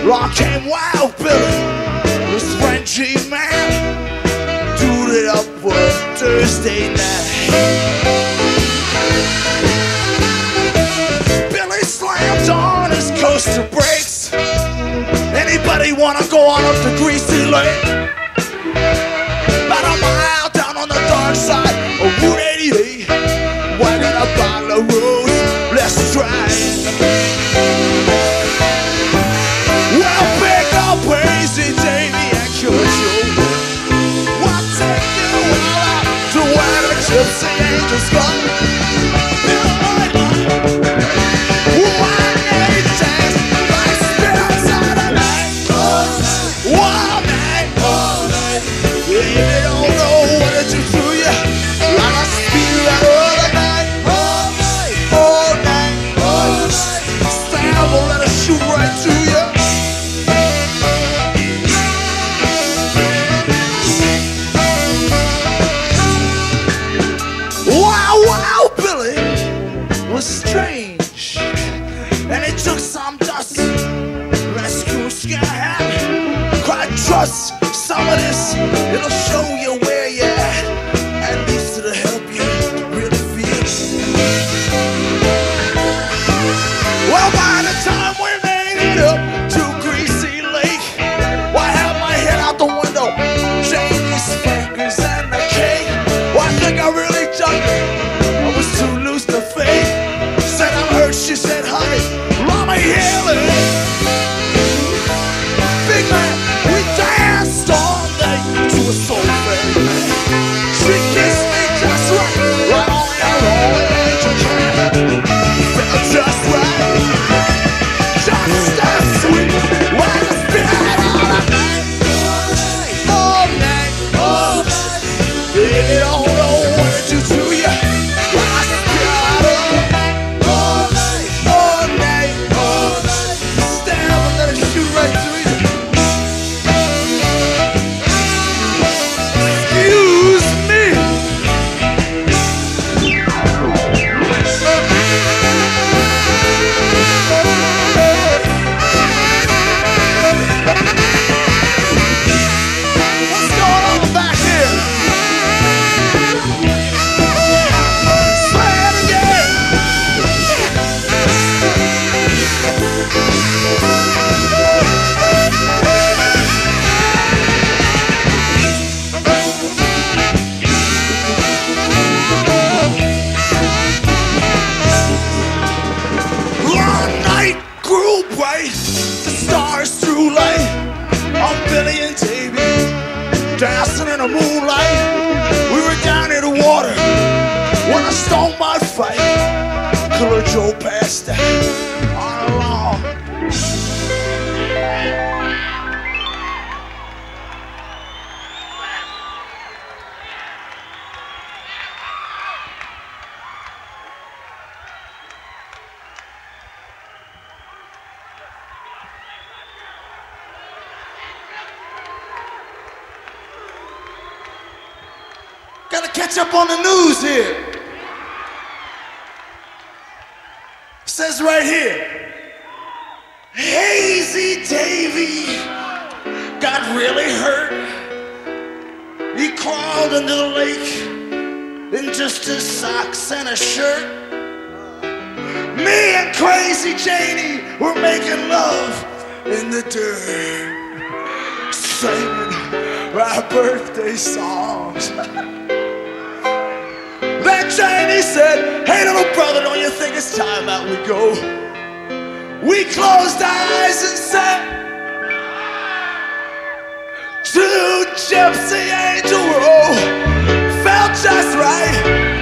Along came Wild Billy, this Frenchy man, doed it up for a Thursday night. Billy slammed on his coaster brakes. Anybody wanna go on up to Greasy Lake? About a mile down on the dark side of Route 88, wagging a bottle of rose, let's try. Well, pick up Crazy Davy and Killer Joe. What take you all out to where the gypsy angels go? Strange, and it took some dust. Rescue sky, quite trust some of this. It'll show you where you're at. At least it'll help you really feel. Well, by the time we made it up to Greasy Lake, well, I had my head out the window, Janie's fingers and the cake. Well, I think I really jumped. I was too loose to fake. Said I'm hurt, she said, honey, let me heal it. Big man, we danced all night to a soul fairy man. She kissed me just right, right on your rolling angel can. Felt just right, just as sweet. Like a spirit all night, all night, all night. Baby, don't know what to do to you. Dancing in the moonlight, we were down in the water when I stole my fight. Killer Joe passed out on along. Gotta catch up on the news here. Says right here, Hazy Davy got really hurt. He crawled into the lake in just his socks and a shirt. Me and Crazy Janie were making love in the dirt, singing our birthday songs. Then Janie said, hey little brother, don't you think it's time out we go? We closed our eyes and said, to Gypsy Angel Row. Felt just right.